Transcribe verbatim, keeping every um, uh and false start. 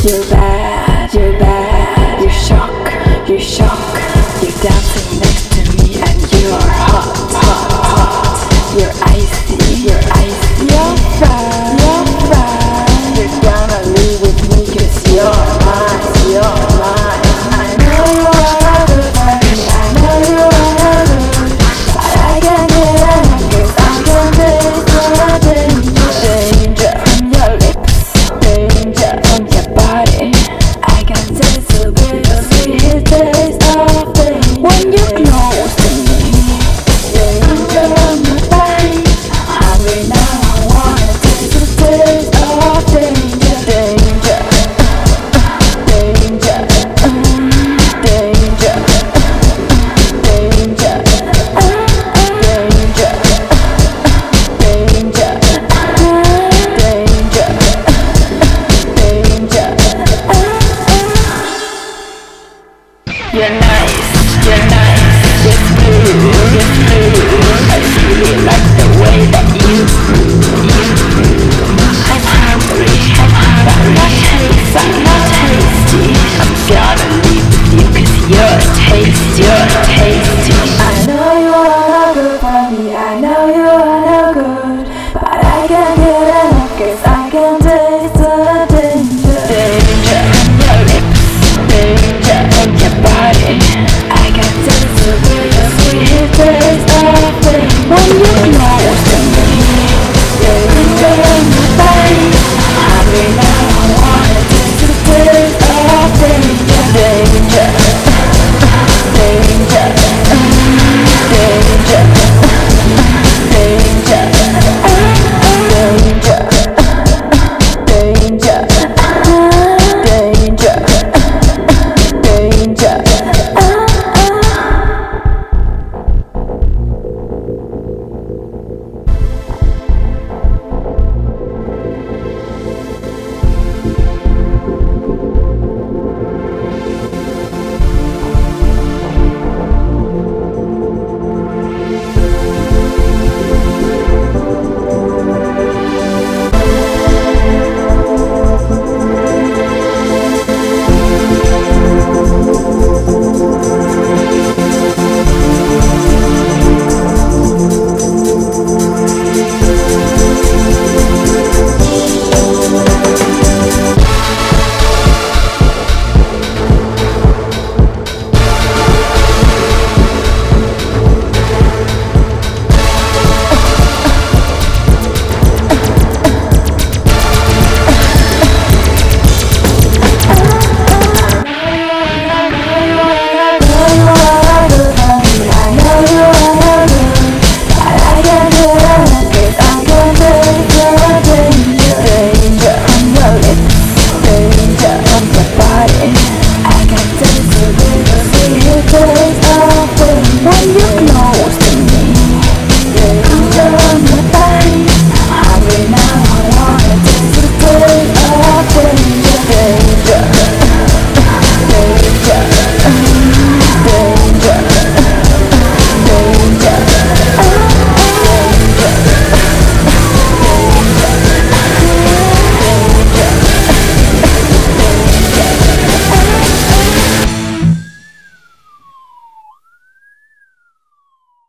You're bad, you're bad, you shock, you shock. You're dancing next to me and you're hot, hot, hot. You're icy, you're icy. You're fine, you're fine. You're gonna live with me 'cause you're mine, you're mine. I know you wanna do for me, I know you wanna do, but I can't get enough 'cause I can taste the danger. Danger on your lips, danger on your body. I can taste the bitter sweet taste of danger when you're close to me. Danger on my body. Hungry now, I wanna taste the taste of danger. Danger, danger, danger, danger, danger, danger, danger, danger. You're nice, you're nice, you're smooth, you're smooth. I really like the way that you I'm hungry, I'm hungry, not tasty, not tasty. I'm gonna leave with you 'cause you're tasty, you're tasty. I know you wanna go for me, I know you wanna good, but I can't get enough 'cause I can taste the danger. Danger on your lips, danger on your body. I can taste the bitter sweet taste of danger when you're close to me. Danger on my body. Hungry now, I wanna taste the taste of danger. Danger, danger, danger, danger, danger, danger, danger, danger. I can taste the bitter sweet taste of danger when you